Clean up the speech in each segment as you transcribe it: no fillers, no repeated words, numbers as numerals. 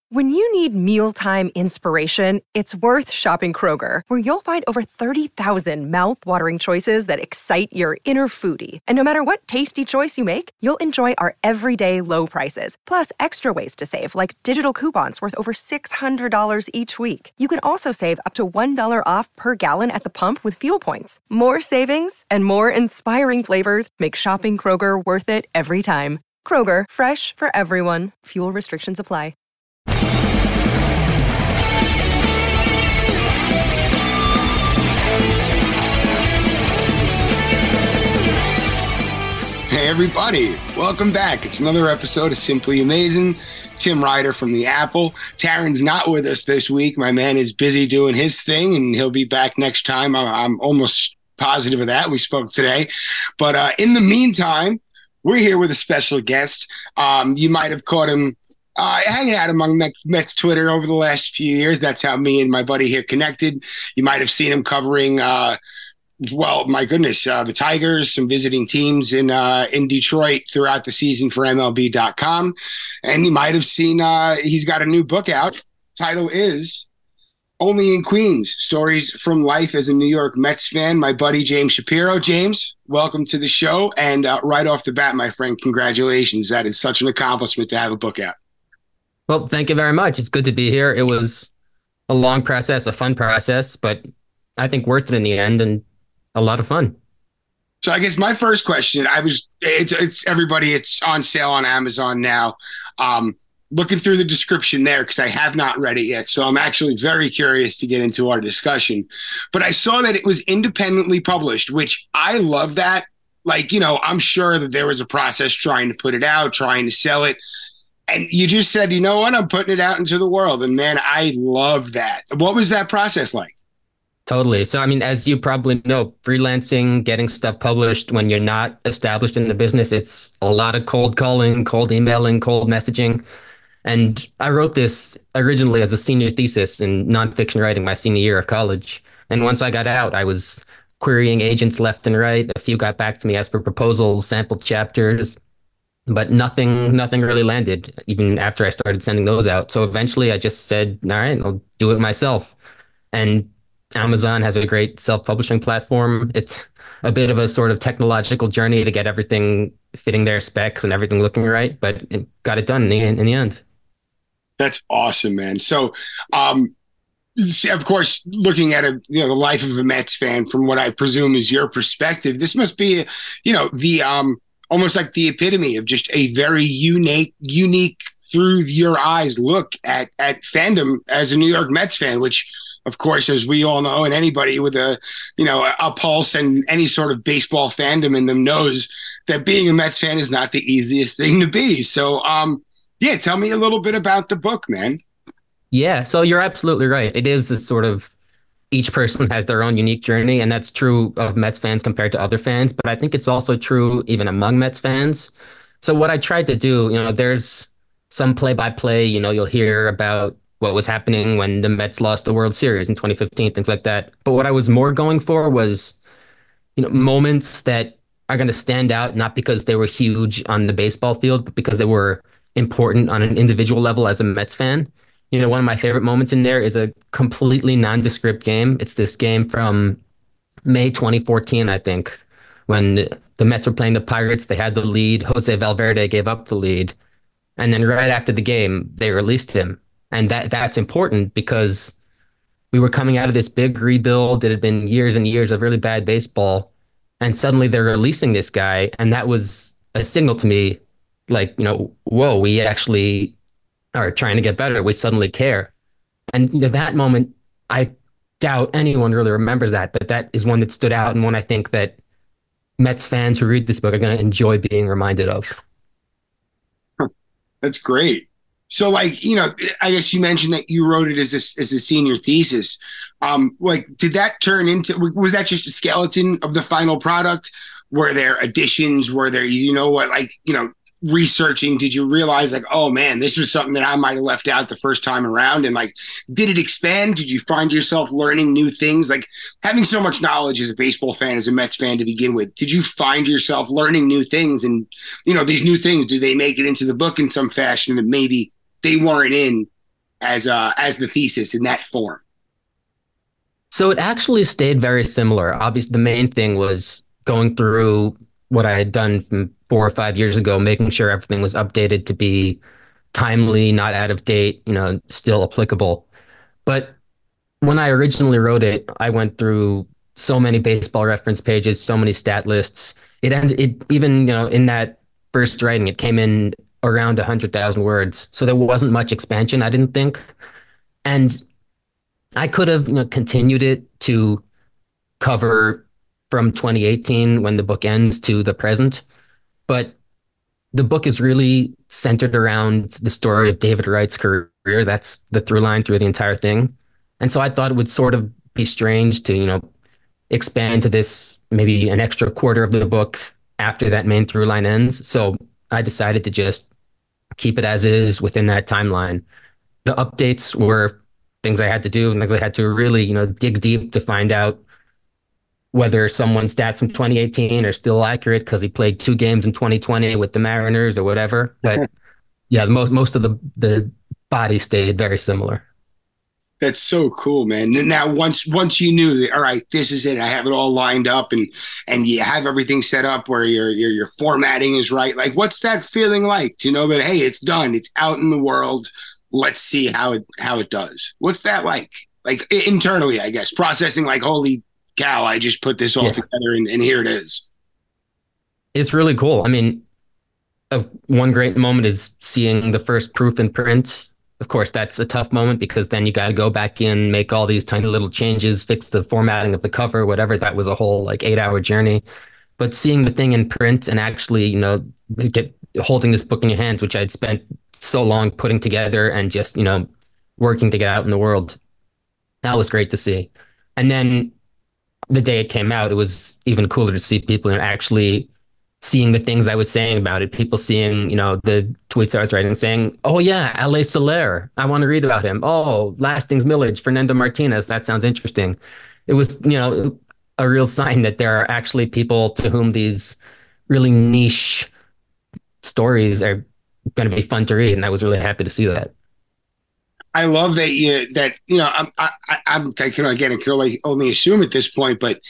When you need mealtime inspiration, it's worth shopping Kroger, where you'll find over 30,000 mouth-watering choices that excite your inner foodie. And no matter what tasty choice you make, you'll enjoy our everyday low prices, plus extra ways to save, like digital coupons worth over $600 each week. You can also save up to $1 off per gallon at the pump with fuel points. More savings and more inspiring flavors make shopping Kroger worth it every time. Kroger, fresh for everyone. Fuel restrictions apply. Hey everybody, welcome back. It's another episode of Simply Amazing. Tim Ryder from The Apple. Taryn's not with us this week. My man is busy doing his thing, and he'll be back next time. I'm almost positive of that. We spoke today. But in the meantime, we're here with a special guest. You might have caught him hanging out among Mets Twitter over the last few years. That's how me and my buddy here connected. You might have seen him covering the Tigers, some visiting teams in Detroit throughout the season for MLB.com. And you might have seen he's got a new book out. Title is Only in Queens, Stories from Life as a New York Mets Fan. My buddy James Shapiro. James, welcome to the show. And right off the bat, my friend, congratulations. That is such an accomplishment to have a book out. Well, thank you very much. It's good to be here. It was a long process, a fun process, but I think worth it in the end. And a lot of fun. So I guess my first question, it's everybody, it's on sale on Amazon now. Looking through the description there, because I have not read it yet. So I'm actually very curious to get into our discussion. But I saw that it was independently published, which I love that. Like, I'm sure that there was a process trying to put it out, trying to sell it. And you just said, you know what, I'm putting it out into the world. And man, I love that. What was that process like? Totally. So, as you probably know, freelancing, getting stuff published when you're not established in the business, it's a lot of cold calling, cold emailing, cold messaging. And I wrote this originally as a senior thesis in nonfiction writing my senior year of college. And once I got out, I was querying agents left and right. A few got back to me, asked for proposals, sample chapters, but nothing really landed, even after I started sending those out. So eventually I just said, all right, I'll do it myself. And Amazon has a great self-publishing platform. It's a bit of a sort of technological journey to get everything fitting their specs and everything looking right, but it got it done in the end. That's awesome, man. So, of course, looking at the life of a Mets fan from what I presume is your perspective, this must be, the almost like the epitome of just a very unique through your eyes look at fandom as a New York Mets fan, which, of course, as we all know, and anybody with a pulse and any sort of baseball fandom in them knows that being a Mets fan is not the easiest thing to be. So, tell me a little bit about the book, man. Yeah, so you're absolutely right. It is a sort of each person has their own unique journey, and that's true of Mets fans compared to other fans. But I think it's also true even among Mets fans. So what I tried to do, there's some play-by-play, you'll hear about what was happening when the Mets lost the World Series in 2015, things like that. But what I was more going for was, moments that are going to stand out, not because they were huge on the baseball field, but because they were important on an individual level as a Mets fan. One of my favorite moments in there is a completely nondescript game. It's this game from May 2014, I think, when the Mets were playing the Pirates. They had the lead. Jose Valverde gave up the lead. And then right after the game, they released him. And that's important because we were coming out of this big rebuild. It had been years and years of really bad baseball. And suddenly they're releasing this guy. And that was a signal to me, like, whoa, we actually are trying to get better. We suddenly care. And that moment, I doubt anyone really remembers that. But that is one that stood out and one I think that Mets fans who read this book are going to enjoy being reminded of. That's great. So, I guess you mentioned that you wrote it as a senior thesis. Did that turn into, was that just a skeleton of the final product? Were there additions? Were there, researching? Did you realize oh man, this was something that I might have left out the first time around? And did it expand? Did you find yourself learning new things? Having so much knowledge as a baseball fan, as a Mets fan to begin with, did you find yourself learning new things? And, these new things, do they make it into the book in some fashion that maybe they weren't in as the thesis in that form? So it actually stayed very similar. Obviously, the main thing was going through what I had done from 4 or 5 years ago, making sure everything was updated to be timely, not out of date, still applicable. But when I originally wrote it, I went through so many baseball reference pages, so many stat lists. It even, in that first writing, it came in around 100,000 words. So there wasn't much expansion, I didn't think. And I could have, continued it to cover from 2018 when the book ends to the present. But the book is really centered around the story of David Wright's career. That's the through line through the entire thing. And so I thought it would sort of be strange to, expand to this, maybe an extra quarter of the book after that main through line ends. So I decided to just keep it as is within that timeline. The updates were things I had to do and things I had to really, dig deep to find out whether someone's stats from 2018 are still accurate because he played 2 games in 2020 with the Mariners or whatever. But yeah, most of the body stayed very similar. That's so cool, man. And now once you knew that, all right, this is it. I have it all lined up, and you have everything set up where your formatting is right. Like, what's that feeling like to know that, hey, it's done, it's out in the world. Let's see how it does. What's that like? Like internally, I guess, processing like, holy cow, I just put this all together and here it is. It's really cool. I mean, one great moment is seeing the first proof in print. Of course, that's a tough moment because then you got to go back in, make all these tiny little changes, fix the formatting of the cover, whatever. That was a whole 8-hour journey. But seeing the thing in print and actually, holding this book in your hands, which I'd spent so long putting together and just, working to get out in the world, that was great to see. And then the day it came out, it was even cooler to see people actually seeing the things I was saying about it, people seeing, the tweets I was writing saying, oh yeah, L.A. Soler, I want to read about him. Oh, Lastings Millage, Fernando Martinez, that sounds interesting. It was, a real sign that there are actually people to whom these really niche stories are going to be fun to read. And I was really happy to see that. I love that I can only assume at this point, but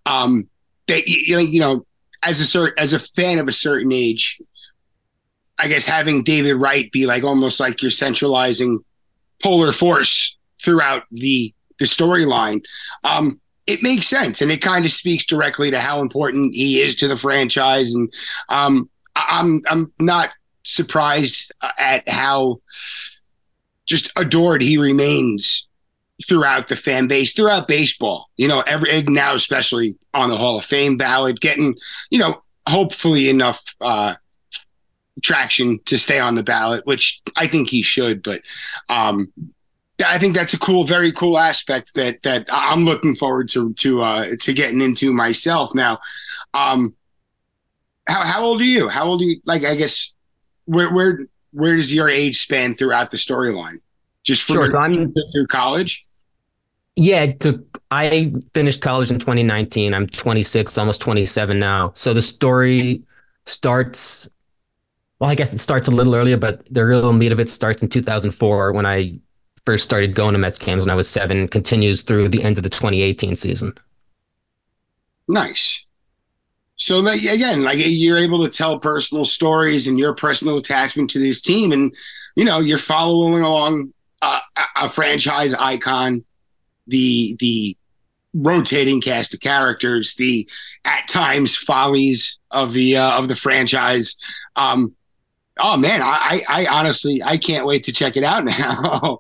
that as a fan of a certain age, I guess having David Wright be almost like your centralizing polar force throughout the storyline, it makes sense, and it kind of speaks directly to how important he is to the franchise. And I'm not surprised at how just adored he remains throughout the fan base, throughout baseball, now, especially on the Hall of Fame ballot, getting, hopefully enough traction to stay on the ballot, which I think he should. But I think that's a very cool aspect that I'm looking forward to getting into myself. Now, how old are you? How old are you? I guess where does your age span throughout the storyline? Just sure. So I'm through college. Yeah, I finished college in 2019. I'm 26, almost 27 now. So the story starts, well, I guess it starts a little earlier, but the real meat of it starts in 2004 when I first started going to Mets games when I was 7, continues through the end of the 2018 season. Nice. So that, again, you're able to tell personal stories and your personal attachment to this team, and you're following along a franchise icon, the rotating cast of characters, the at times follies of the franchise. Oh man, I honestly I can't wait to check it out now.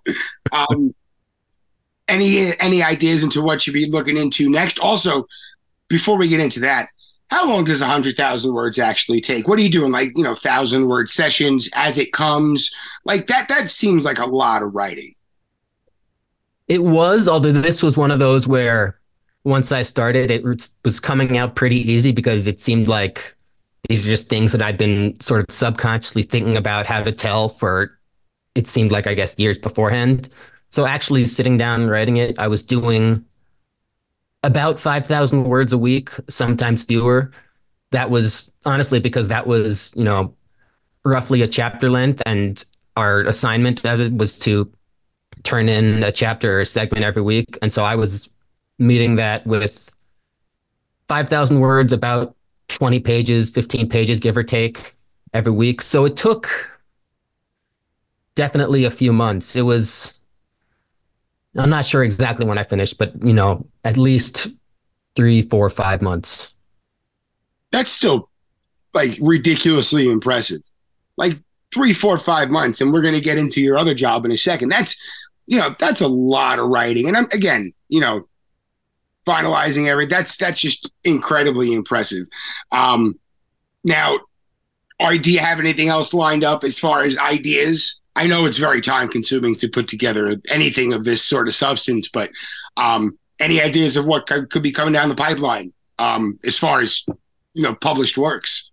Any ideas into what you'd be looking into next? Also, before we get into that, how long does 100,000 words actually take? What are you doing? 1,000-word sessions as it comes? That seems like a lot of writing. It was, although this was one of those where once I started, it was coming out pretty easy because it seemed like these are just things that I'd been sort of subconsciously thinking about how to tell for, it seemed like, I guess, years beforehand. So actually sitting down and writing it, I was doing about 5,000 words a week, sometimes fewer. That was honestly because that was, roughly a chapter length. And our assignment as it was to turn in a chapter or a segment every week. And so I was meeting that with 5,000 words, about 20 pages, 15 pages, give or take, every week. So it took definitely a few months. It was, I'm not sure exactly when I finished, but, at least 3, 4, 5 months. That's still like ridiculously impressive. Like 3, 4, 5 months. And we're going to get into your other job in a second. That's a lot of writing. And again, finalizing everything. That's just incredibly impressive. Now, do you have anything else lined up as far as ideas? I know it's very time consuming to put together anything of this sort of substance, but any ideas of what could be coming down the pipeline as far as, published works?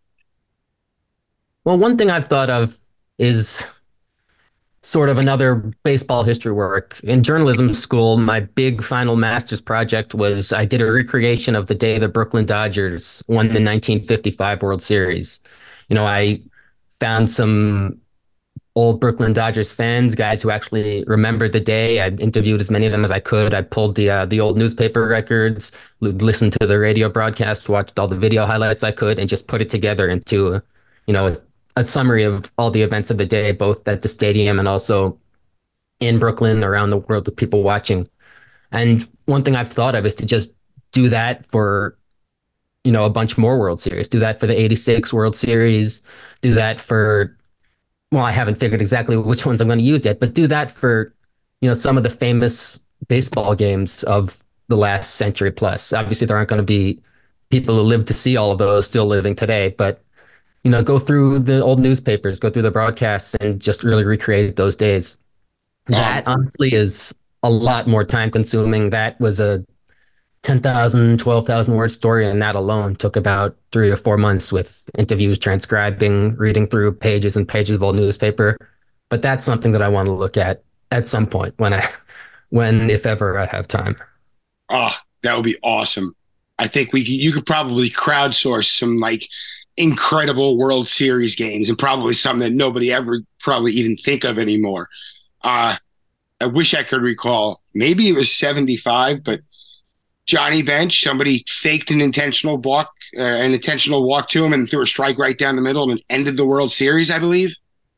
Well, one thing I've thought of is sort of another baseball history work. In journalism school, my big final master's project was I did a recreation of the day the Brooklyn Dodgers won the 1955 World Series. I found some old Brooklyn Dodgers fans, guys who actually remembered the day. I interviewed as many of them as I could. I pulled the old newspaper records, listened to the radio broadcast, watched all the video highlights I could, and just put it together into, a summary of all the events of the day, both at the stadium and also in Brooklyn, around the world with people watching. And one thing I've thought of is to just do that for, a bunch more World Series, do that for the 86 World Series, do that for, well, I haven't figured exactly which ones I'm going to use yet, but do that for, some of the famous baseball games of the last century plus. Obviously, there aren't going to be people who live to see all of those still living today, but go through the old newspapers, go through the broadcasts, and just really recreate those days. That honestly is a lot more time consuming. That was a 10,000, 12,000 word story, and that alone took about 3 or 4 months with interviews, transcribing, reading through pages and pages of old newspaper. But that's something that I want to look at some point when, if ever, I have time. Oh, that would be awesome. I think you could probably crowdsource some incredible World Series games, and probably something that nobody ever probably even think of anymore. I wish I could recall. Maybe it was 75, but Johnny Bench, somebody faked an intentional walk to him and threw a strike right down the middle and ended the World Series, I believe.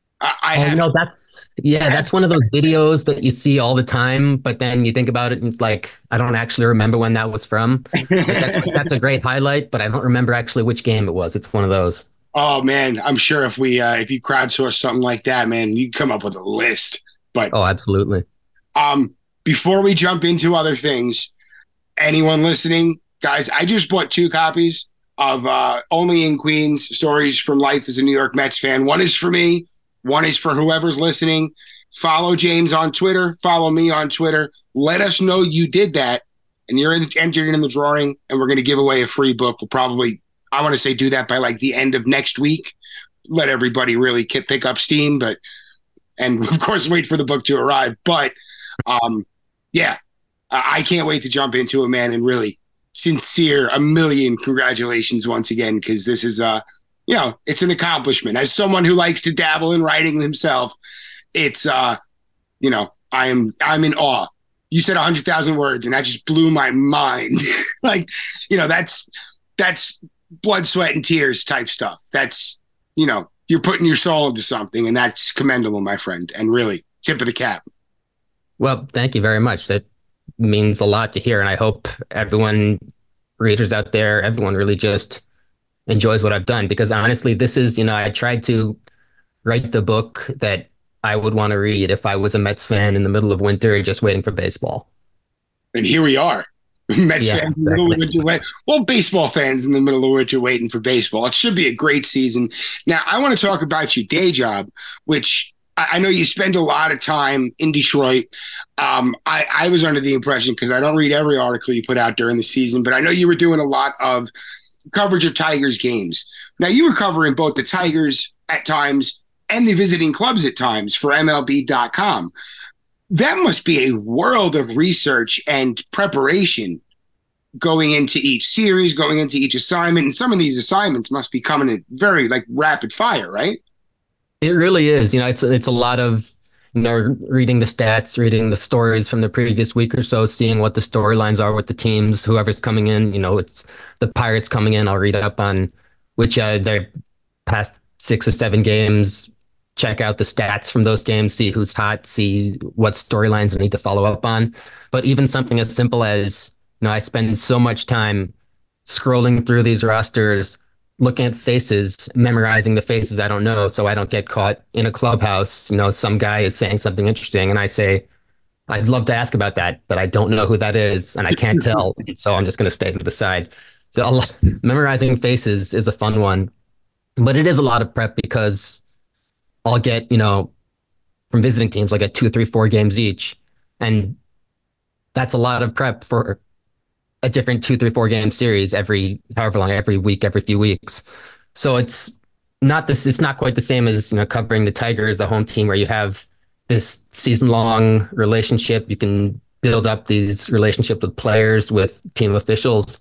That's one of those videos that you see all the time, but then you think about it and it's like, I don't actually remember when that was from. That's a great highlight, but I don't remember actually which game it was. It's one of those. Oh man, I'm sure if you crowdsource something like that, man, you come up with a list. But absolutely. Before we jump into other things, anyone listening, guys, I just bought 2 copies of Only in Queens: Stories from Life as a New York Mets Fan. One is for me. One is for whoever's listening. Follow James on Twitter. Follow me on Twitter. Let us know you did that, and you're entered in the drawing, and we're going to give away a free book. We'll probably, I want to say, do that by the end of next week. Let everybody really pick up steam, and of course, wait for the book to arrive. But I can't wait to jump into it, man, and really sincere, a million congratulations once again, because this is it's an accomplishment. As someone who likes to dabble in writing himself, it's I'm in awe. You said 100,000 words, and that just blew my mind. That's blood, sweat, and tears type stuff. That's you're putting your soul into something, and that's commendable, my friend. And really, tip of the cap. Well, thank you very much. That means a lot to hear, and I hope readers out there, everyone really just enjoys what I've done, because honestly, this is, I tried to write the book that I would want to read if I was a Mets fan in the middle of winter just waiting for baseball. And here we are. Mets fans in the middle of winter. Well, baseball fans in the middle of winter waiting for baseball. It should be a great season. Now, I want to talk about your day job, which I know you spend a lot of time in Detroit. I was under the impression, because I don't read every article you put out during the season, but I know you were doing a lot of coverage of Tigers games. Now, you were covering both the Tigers at times and the visiting clubs at times for MLB.com. That must be a world of research and preparation going into each series, going into each assignment. And some of these assignments must be coming in very rapid fire, right? It really is. It's a lot of, reading the stats, reading the stories from the previous week or so, seeing what the storylines are with the teams, whoever's coming in. It's the Pirates coming in. I'll read up on which their past 6 or 7 games, check out the stats from those games, see who's hot, see what storylines I need to follow up on. But even something as simple as, I spend so much time scrolling through these rosters, looking at faces, memorizing the faces I don't know, so I don't get caught in a clubhouse. Some guy is saying something interesting and I say, I'd love to ask about that, but I don't know who that is and I can't tell. So I'm just going to stay to the side. So memorizing faces is a fun one, but it is a lot of prep because I'll get, from visiting teams, I'll get 2, 3, 4 games each. And that's a lot of prep for a different 2, 3, 4 game series however long, every week, every few weeks. So it's not quite the same as, covering the Tigers, the home team, where you have this season long relationship. You can build up these relationships with players, with team officials.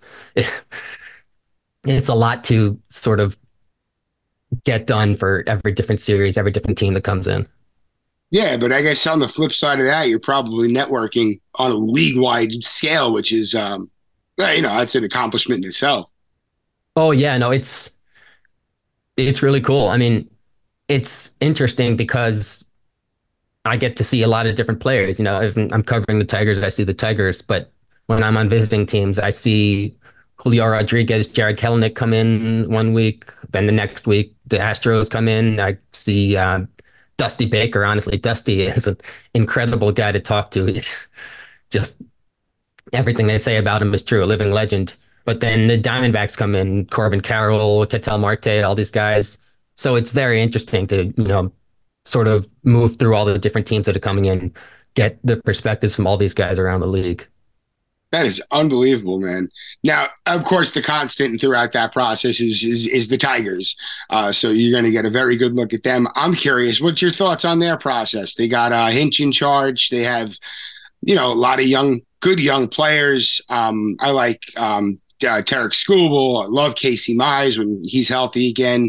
It's a lot to sort of get done for every different series, every different team that comes in. Yeah, but I guess on the flip side of that, you're probably networking on a league-wide scale, which is, that's an accomplishment in itself. Oh yeah, no, it's really cool. I mean, it's interesting because I get to see a lot of different players. If I'm covering the Tigers, I see the Tigers, but when I'm on visiting teams, I see Julio Rodriguez, Jared Kelenic come in one week. Then the next week, the Astros come in. I see Dusty Baker. Honestly, Dusty is an incredible guy to talk to. He's just everything they say about him is true, a living legend. But then the Diamondbacks come in, Corbin Carroll, Ketel Marte, all these guys. So it's very interesting to, sort of move through all the different teams that are coming in, get the perspectives from all these guys around the league. That is unbelievable, man. Now, of course, the constant throughout that process is the Tigers. So you're going to get a very good look at them. I'm curious, what's your thoughts on their process? They got Hinch in charge. They have, a lot of good young players. I like Tarek Skubal. I love Casey Mize when he's healthy again.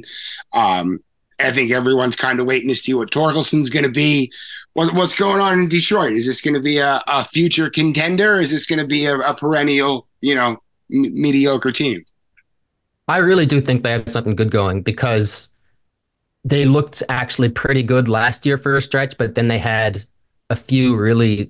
I think everyone's kind of waiting to see what Torkelson's going to be. What's going on in Detroit? Is this going to be a future contender? Is this going to be a perennial, mediocre team? I really do think they have something good going because they looked actually pretty good last year for a stretch, but then they had a few really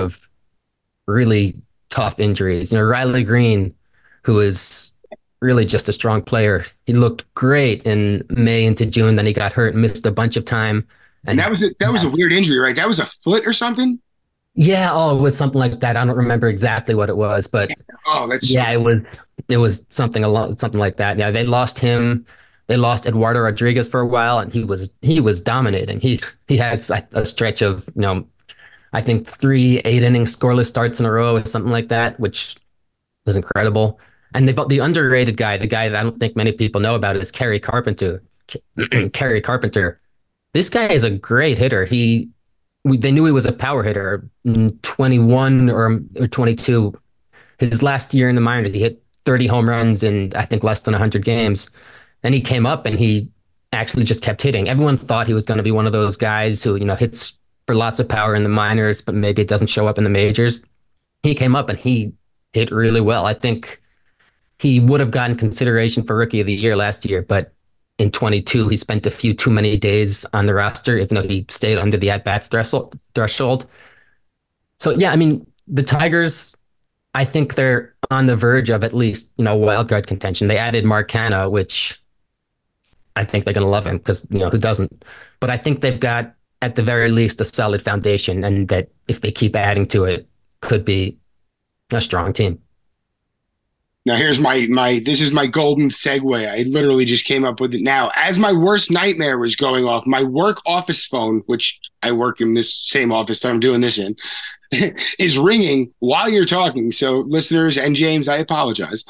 tough injuries. Riley Green, who is really just a strong player. He looked great in May into June. Then he got hurt and missed a bunch of time. And that was a weird injury, right? That was a foot or something? Yeah, it was something like that. I don't remember exactly what it was, but it was something like that. Yeah, they lost him. They lost Eduardo Rodriguez for a while, and he was dominating. He had a stretch of I think 3 8-inning scoreless starts in a row or something like that, which was incredible. And the underrated guy, the guy that I don't think many people know about, is Kerry Carpenter. Kerry Carpenter. This guy is a great hitter. They knew he was a power hitter in 21 or 22. His last year in the minors, he hit 30 home runs in, I think, less than 100 games. Then he came up and he actually just kept hitting. Everyone thought he was going to be one of those guys who, hits for lots of power in the minors, but maybe it doesn't show up in the majors. He came up and he hit really well. I think he would have gotten consideration for Rookie of the Year last year, but in 22, he spent a few too many days on the roster, even though he stayed under the at-bats threshold. So, yeah, I mean, the Tigers, I think they're on the verge of at least, wild card contention. They added Mark Canha, which I think they're going to love him because, who doesn't? But I think they've got, at the very least, a solid foundation, and that if they keep adding to it, could be a strong team. Now here's this is my golden segue. I literally just came up with it now. As my worst nightmare was going off, my work office phone, which I work in this same office that I'm doing this in, is ringing while you're talking. So listeners and James, I apologize.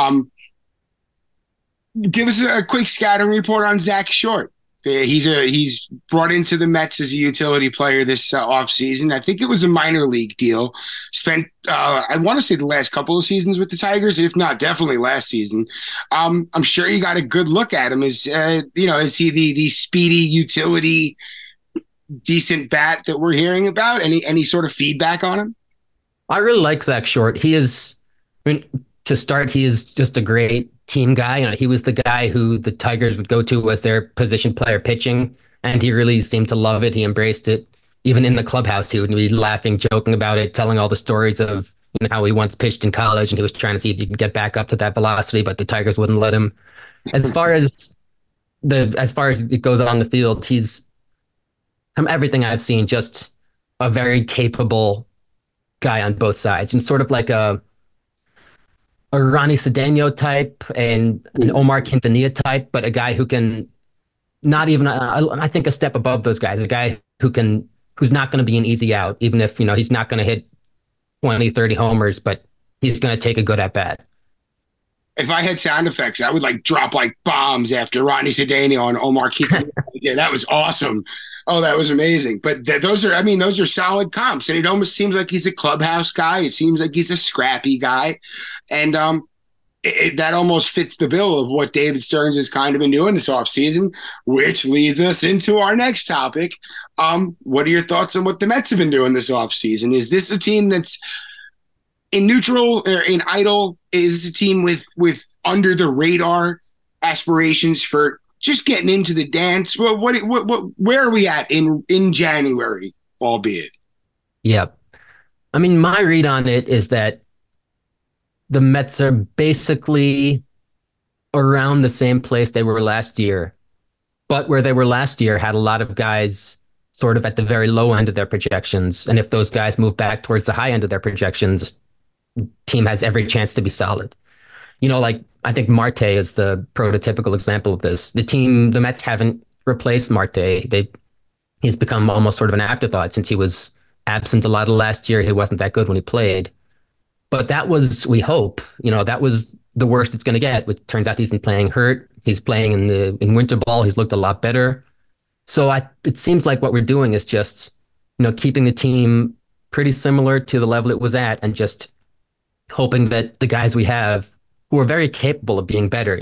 Give us a quick scouting report on Zach Short. He's brought into the Mets as a utility player this offseason. I think it was a minor league deal. Spent, I want to say the last couple of seasons with the Tigers, if not definitely last season. I'm sure you got a good look at him. Is he the speedy utility decent bat that we're hearing about? Any sort of feedback on him? I really like Zach Short. I mean, to start, he is just a great team guy. You know, he was the guy who the Tigers would go to as their position player pitching, and he really seemed to love it. He embraced it. Even in the clubhouse, he would be laughing, joking about it, telling all the stories of how he once pitched in college and he was trying to see if he could get back up to that velocity, but the Tigers wouldn't let him. As far as it goes on the field, he's, from everything I've seen, just a very capable guy on both sides, and sort of like a Ronnie Cedeno type and an Omar Quintanilla type, but a guy who can not even, I think, a step above those guys, a guy who's not going to be an easy out, even if, he's not going to hit 20, 30 homers, but he's going to take a good at bat. If I had sound effects, I would drop bombs after Ronnie Cedeno and Omar Quintanilla. Yeah, that was awesome. Oh, that was amazing. But those are solid comps. And it almost seems like he's a clubhouse guy. It seems like he's a scrappy guy. And that almost fits the bill of what David Stearns has kind of been doing this offseason, which leads us into our next topic. What are your thoughts on what the Mets have been doing this offseason? Is this a team that's in neutral or in idle? Is this a team with under the radar aspirations for just getting into the dance? Where are we at in January, albeit? Yeah. I mean, my read on it is that the Mets are basically around the same place they were last year, but where they were last year had a lot of guys sort of at the very low end of their projections. And if those guys move back towards the high end of their projections, the team has every chance to be solid. I think Marte is the prototypical example of this. The Mets haven't replaced Marte. He's become almost sort of an afterthought since he was absent a lot of last year. He wasn't that good when he played. But that was, we hope, that was the worst it's going to get. It turns out he's been playing hurt. He's playing in winter ball. He's looked a lot better. So it seems like what we're doing is just, keeping the team pretty similar to the level it was at, and just hoping that the guys we have, who are very capable of being better,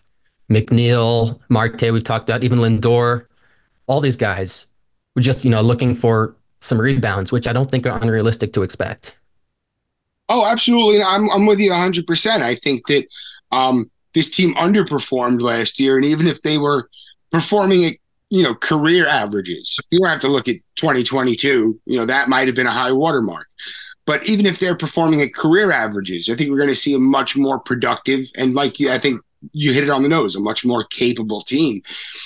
McNeil, Marte, we've talked about, even Lindor, all these guys, we're just, looking for some rebounds, which I don't think are unrealistic to expect. Oh, absolutely. I'm with you 100%. I think that this team underperformed last year, and even if they were performing at career averages, you don't have to look at 2022. That might have been a high watermark. But even if they're performing at career averages, I think we're going to see a much more productive and, I think you hit it on the nose, a much more capable team.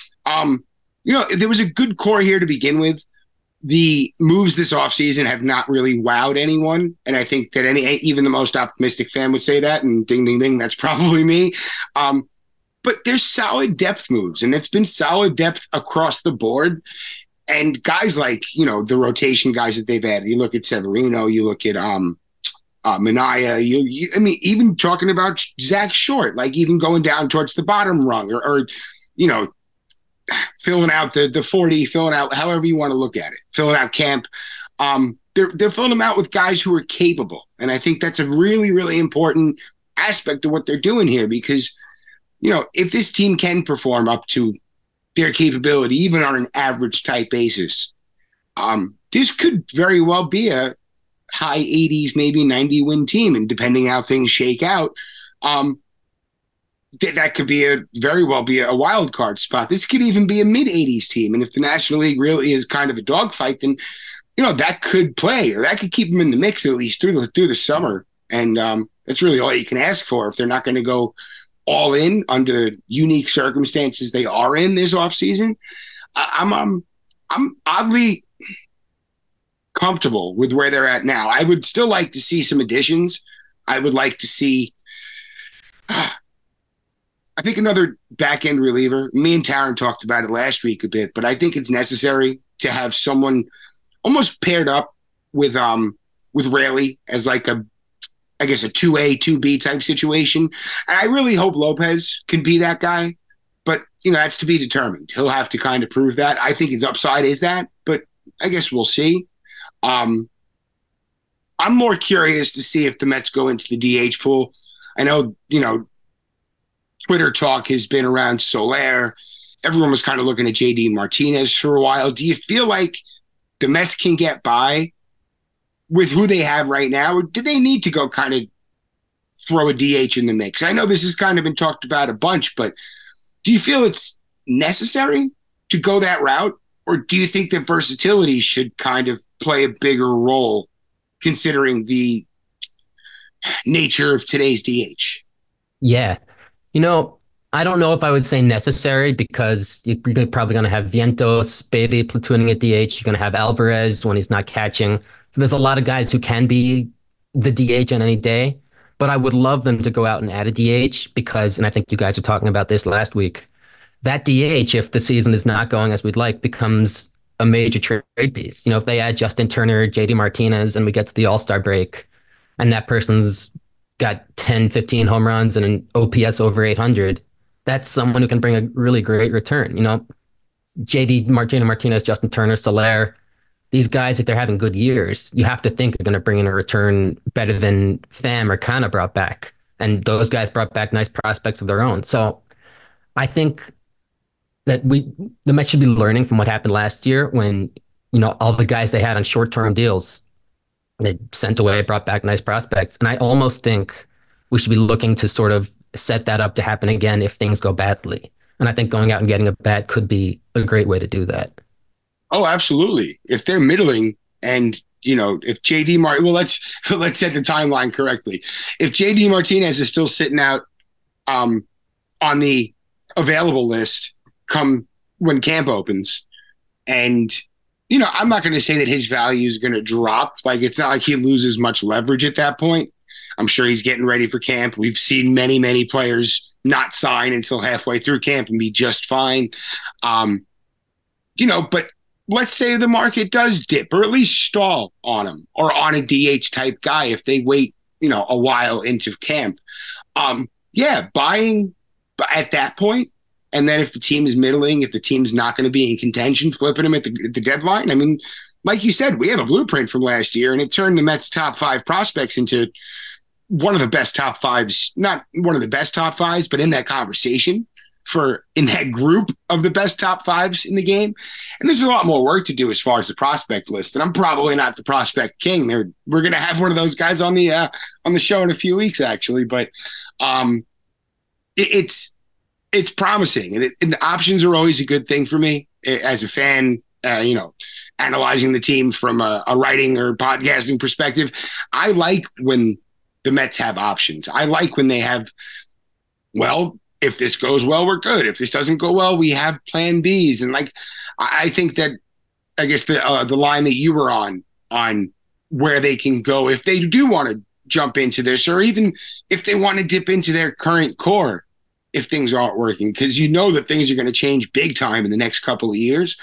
There was a good core here to begin with. The moves this offseason have not really wowed anyone. And I think that even the most optimistic fan would say that, and ding, ding, ding, that's probably me. But there's solid depth moves, and it's been solid depth across the board. And guys like, the rotation guys that they've added, you look at Severino, you look at Minaya, even talking about Zach Short, even going down towards the bottom rung or filling out the 40, filling out however you want to look at it, filling out camp. They're filling them out with guys who are capable. And I think that's a really, really important aspect of what they're doing here, because, if this team can perform up to their capability, even on an average type basis, this could very well be a high 80s, maybe 90 win team. And depending how things shake out, that could very well be a wild card spot. This could even be a mid 80s team. And if the National League really is kind of a dogfight, then, that could play, or that could keep them in the mix at least through the summer. And that's really all you can ask for if they're not going to go all in under unique circumstances they are in this offseason. I'm oddly comfortable with where they're at now. I would still like to see some additions. I would like to see, I think, another back-end reliever. Me and Taryn talked about it last week a bit, but I think it's necessary to have someone almost paired up with Raley as a 2A, 2B type situation. And I really hope Lopez can be that guy, but that's to be determined. He'll have to kind of prove that. I think his upside is that, but I guess we'll see. I'm more curious to see if the Mets go into the DH pool. I know, Twitter talk has been around Soler everyone was kind of looking at JD Martinez for a while. Do you feel like the Mets can get by with who they have right now? Or do they need to go kind of throw a DH in the mix? I know this has kind of been talked about a bunch, but do you feel it's necessary to go that route? Or do you think that versatility should kind of play a bigger role considering the nature of today's DH? Yeah. I don't know if I would say necessary because you're probably going to have Vientos, Beatty platooning at DH. You're going to have Alvarez when he's not catching. So there's a lot of guys who can be the DH on any day. But I would love them to go out and add a DH because, and I think you guys were talking about this last week, that DH, if the season is not going as we'd like, becomes a major trade piece. If they add Justin Turner, JD Martinez, and we get to the All-Star break, and that person's got 10, 15 home runs and an OPS over 800, that's someone who can bring a really great return. JD Martinez, Justin Turner, Soler, these guys, if they're having good years, you have to think are going to bring in a return better than Pham or Canha brought back. And those guys brought back nice prospects of their own. So I think that the Mets should be learning from what happened last year when, all the guys they had on short-term deals, they sent away, brought back nice prospects. And I almost think we should be looking to sort of set that up to happen again if things go badly. And I think going out and getting a bat could be a great way to do that. Oh, absolutely. If they're middling and, if JD let's set the timeline correctly. If JD Martinez is still sitting out on the available list come when camp opens, and, I'm not going to say that his value is going to drop. Like, it's not like he loses much leverage at that point. I'm sure he's getting ready for camp. We've seen many, many players not sign until halfway through camp and be just fine. But let's say the market does dip or at least stall on him or on a DH type guy if they wait, a while into camp. Buying at that point. And then if the team is middling, if the team's not going to be in contention, flipping him at the deadline. I mean, like you said, we have a blueprint from last year, and it turned the Mets' top 5 prospects into one of the best top 5s, not one of the best top 5s, but in that conversation in that group of the best top 5s in the game. And there's a lot more work to do as far as the prospect list. And I'm probably not the prospect king. We're going to have one of those guys on the show in a few weeks, actually. But it's promising, and options are always a good thing for me as a fan. Analyzing the team from a writing or podcasting perspective, I like when the Mets have options. I like when they have, if this goes well, we're good. If this doesn't go well, we have plan Bs. And I think that, I guess the line that you were on where they can go if they do want to jump into this, or even if they want to dip into their current core, if things aren't working, because that things are going to change big time in the next couple of years.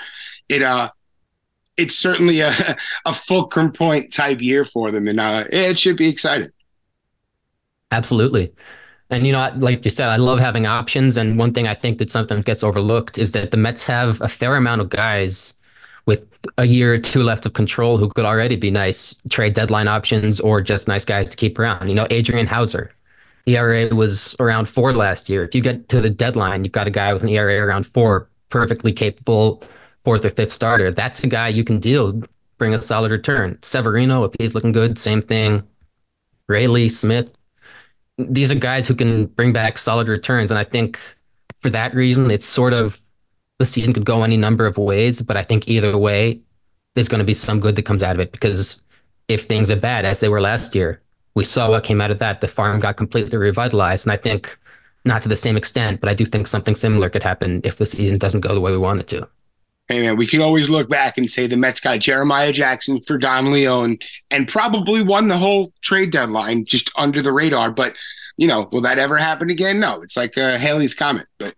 It's certainly a fulcrum point type year for them, and it should be exciting. Absolutely. And, like you said, I love having options. And one thing I think that sometimes gets overlooked is that the Mets have a fair amount of guys with a year or two left of control who could already be nice trade deadline options or just nice guys to keep around. Adrian Hauser, ERA was around 4 last year. If you get to the deadline, you've got a guy with an ERA around 4, perfectly capable 4th or 5th starter. That's a guy you can deal, bring a solid return. Severino, if he's looking good, same thing. Rayleigh, Smith. These are guys who can bring back solid returns. And I think for that reason, it's sort of, the season could go any number of ways, but I think either way, there's going to be some good that comes out of it, because if things are bad, as they were last year, we saw what came out of that. The farm got completely revitalized. And I think, not to the same extent, but I do think something similar could happen if the season doesn't go the way we want it to. Hey, man, we can always look back and say the Mets got Jeremiah Jackson for Dom Leone and probably won the whole trade deadline just under the radar. But, will that ever happen again? No, it's like Halley's Comet. But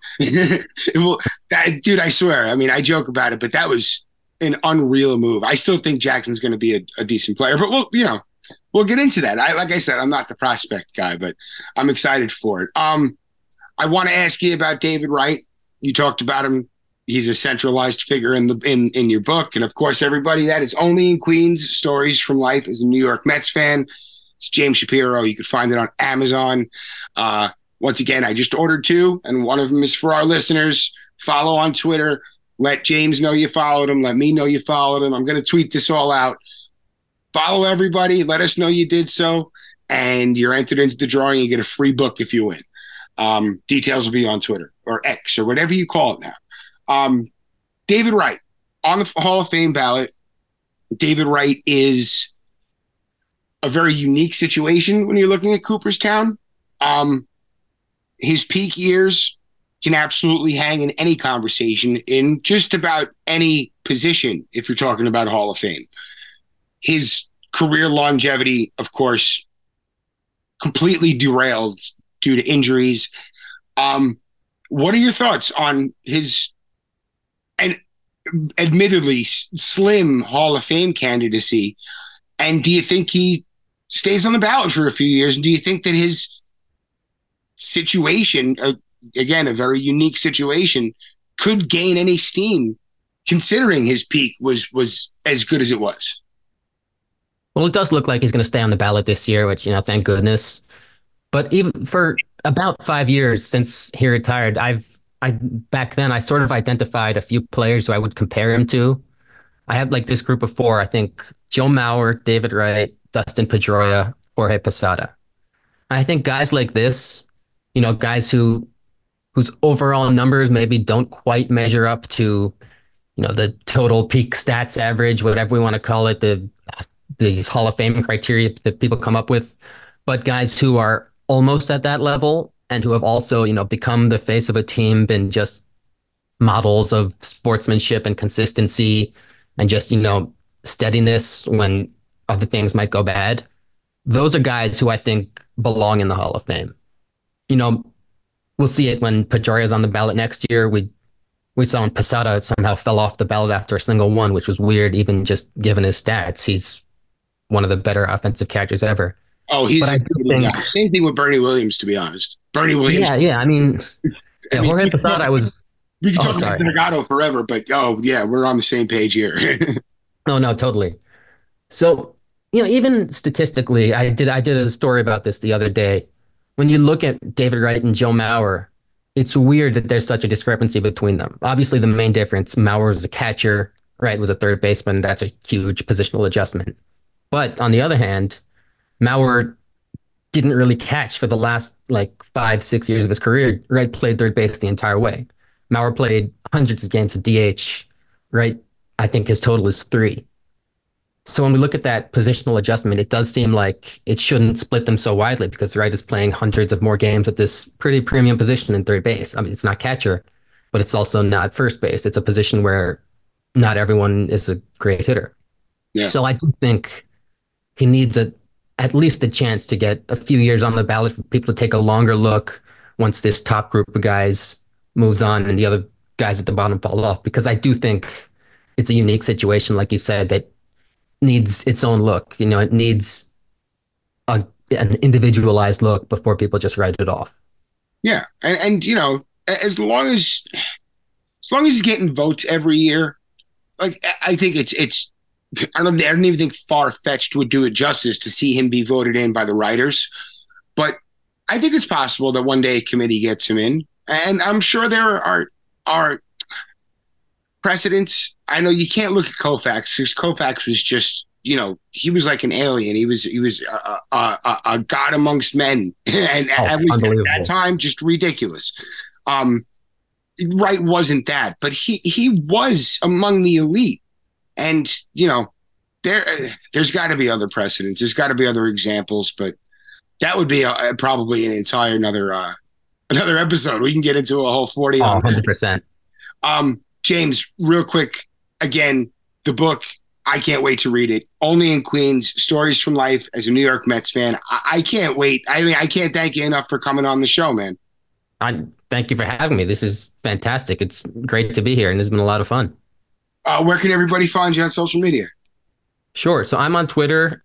dude, I swear, I joke about it, but that was an unreal move. I still think Jackson's going to be a decent player, but we'll get into that. Like I said, I'm not the prospect guy, but I'm excited for it. I want to ask you about David Wright. You talked about him. He's a centralized figure in your book. And of course, everybody, that is Only in Queens, Stories from Life as a New York Mets fan. It's James Shapiro. You can find it on Amazon. Once again, I just ordered 2, and one of them is for our listeners. follow on Twitter. Let James know you followed him. Let me know you followed him. I'm going to tweet this all out. Follow everybody. Let us know you did so. And you're entered into the drawing. You get a free book if you win. Details will be on Twitter or X or whatever you call it now. David Wright on the Hall of Fame ballot. David Wright is a very unique situation when you're looking at Cooperstown. His peak years can absolutely hang in any conversation in just about any position if you're talking about Hall of Fame. His career longevity, of course, completely derailed due to injuries. What are your thoughts on his, and admittedly, slim Hall of Fame candidacy? And do you think he stays on the ballot for a few years? And do you think that his situation, again, a very unique situation, could gain any steam considering his peak was as good as it was? Well, it does look like he's going to stay on the ballot this year, which, thank goodness. But even for about 5 years since he retired, back then I sort of identified a few players who I would compare him to. I had like this group of four, I think: Joe Mauer, David Wright, Dustin Pedroia, Jorge Posada. I think guys like this, guys whose overall numbers maybe don't quite measure up to, the total peak stats average, whatever we want to call it, these Hall of Fame criteria that people come up with, but guys who are almost at that level and who have also, become the face of a team, been just models of sportsmanship and consistency and just, steadiness when other things might go bad. Those are guys who I think belong in the Hall of Fame. We'll see it when Pedroia is on the ballot next year. We saw when Posada somehow fell off the ballot after a single one, which was weird, even just given his stats. He's one of the better offensive catchers ever. Oh, he's a good guy. Same thing with Bernie Williams, to be honest. Bernie Williams. Yeah. I mean, Jorge Posada was. We can talk about Delgado forever, but we're on the same page here. No, totally. So, even statistically, I did a story about this the other day. When you look at David Wright and Joe Mauer, it's weird that there's such a discrepancy between them. Obviously, the main difference: Mauer was a catcher, Wright was a third baseman. That's a huge positional adjustment. But on the other hand, Mauer didn't really catch for the last 5-6 years of his career. Wright played third base the entire way. Mauer played hundreds of games at DH. Wright, I think his total is 3. So when we look at that positional adjustment, it does seem like it shouldn't split them so widely because Wright is playing hundreds of more games at this pretty premium position in third base. I mean, it's not catcher, but it's also not first base. It's a position where not everyone is a great hitter. Yeah. So I do think he needs at least a chance to get a few years on the ballot for people to take a longer look once this top group of guys moves on and the other guys at the bottom fall off, because I do think it's a unique situation, like you said, that needs its own look. It needs an individualized look before people just write it off. Yeah. And as long as he's getting votes every year, I think it's I don't even think far-fetched would do it justice to see him be voted in by the writers. But I think it's possible that one day a committee gets him in. And I'm sure there are precedents. I know you can't look at Koufax because Koufax was just, he was like an alien. He was a god amongst men. And at least at that time, just ridiculous. Wright wasn't that, but he was among the elite. And, there's got to be other precedents. There's got to be other examples, but that would be probably an entire another episode. We can get into a whole 40 on 100%. James, real quick, again, the book, I can't wait to read it. Only in Queens, Stories from Life as a New York Mets fan. I can't wait. I mean, I can't thank you enough for coming on the show, man. Thank you for having me. This is fantastic. It's great to be here, and this has been a lot of fun. Where can everybody find you on social media? Sure. So I'm on Twitter,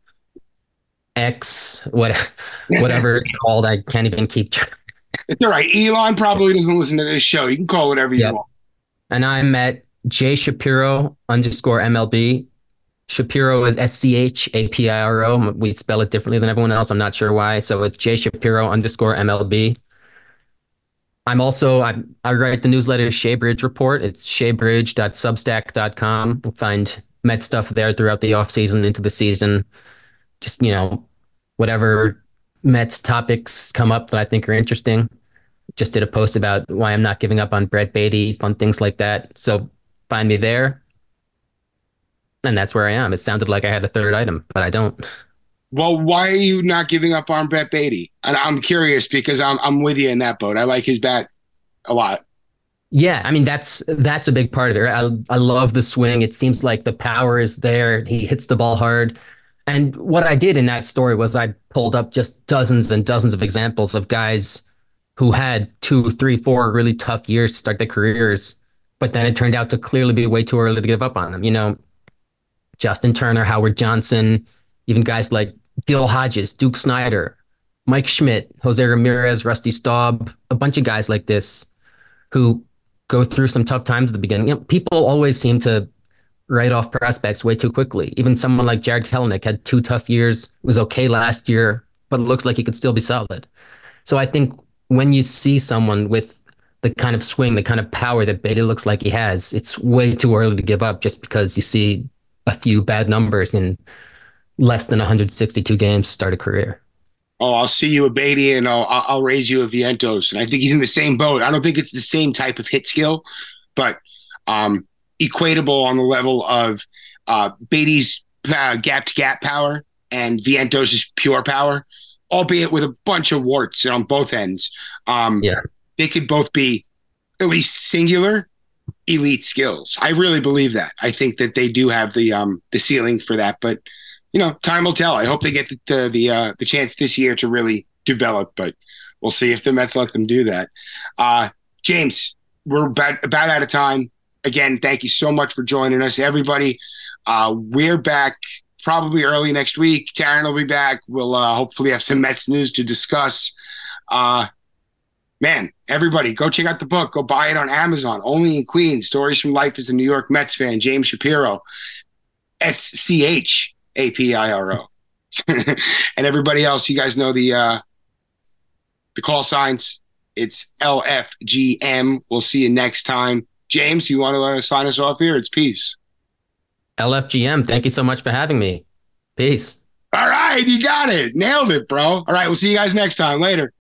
X, whatever it's called. I can't even keep track. It's all right. Elon probably doesn't listen to this show. You can call whatever you want. And I'm at jshapiro_MLB. Shapiro is SCHAPIRO. We spell it differently than everyone else. I'm not sure why. So it's jshapiro_MLB. I write the newsletter Shea Bridge Report. It's sheabridge.substack.com. You'll find Met stuff there throughout the offseason into the season. Just, whatever Mets topics come up that I think are interesting. Just did a post about why I'm not giving up on Brett Beatty, fun things like that. So find me there. And that's where I am. It sounded like I had a third item, but I don't. Well, why are you not giving up on Brett Beatty? And I'm curious because I'm with you in that boat. I like his bat a lot. Yeah, I mean that's a big part of it. I love the swing. It seems like the power is there. He hits the ball hard. And what I did in that story was I pulled up just dozens and dozens of examples of guys who had 2, 3, 4 really tough years to start their careers, but then it turned out to clearly be way too early to give up on them. Justin Turner, Howard Johnson, even guys like Gil Hodges, Duke Snyder, Mike Schmidt, Jose Ramirez, Rusty Staub, a bunch of guys like this who go through some tough times at the beginning. People always seem to write off prospects way too quickly. Even someone like Jared Kelenic had 2 tough years, was okay last year, but it looks like he could still be solid. So I think when you see someone with the kind of swing, the kind of power that Beatty looks like he has, it's way too early to give up just because you see a few bad numbers in less than 162 games to start a career. Oh, I'll see you a Beatty and I'll raise you a Vientos. And I think he's in the same boat. I don't think it's the same type of hit skill, but equatable on the level of Beatty's gap-to-gap power and Vientos' pure power, albeit with a bunch of warts on both ends. They could both be at least singular elite skills. I really believe that. I think that they do have the ceiling for that, but time will tell. I hope they get the chance this year to really develop, but we'll see if the Mets let them do that. James, we're about out of time. Again, thank you so much for joining us, everybody. We're back probably early next week. Taryn will be back. We'll hopefully have some Mets news to discuss. Man, everybody, go check out the book. Go buy it on Amazon. Only in Queens. Stories from Life as a New York Mets fan. James Shapiro. SCHAPIRO. And everybody else, you guys know the call signs. It's LFGM. We'll see you next time. James, you want to sign us off here? It's peace. LFGM, thank you so much for having me. Peace. All right, you got it. Nailed it, bro. All right, we'll see you guys next time. Later.